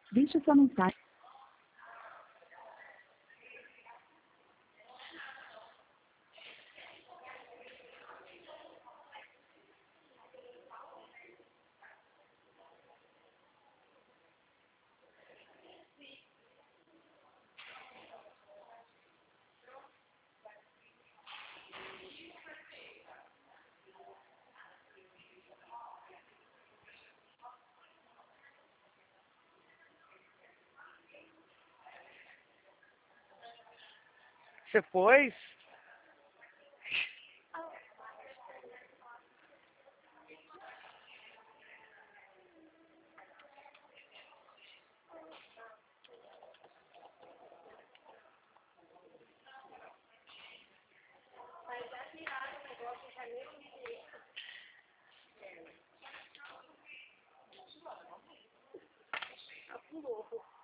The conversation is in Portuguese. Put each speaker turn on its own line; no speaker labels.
Deixe sua mensagem.
Você pôs?
Mas já tiraram o negócio em janeiro de... Tá com louco.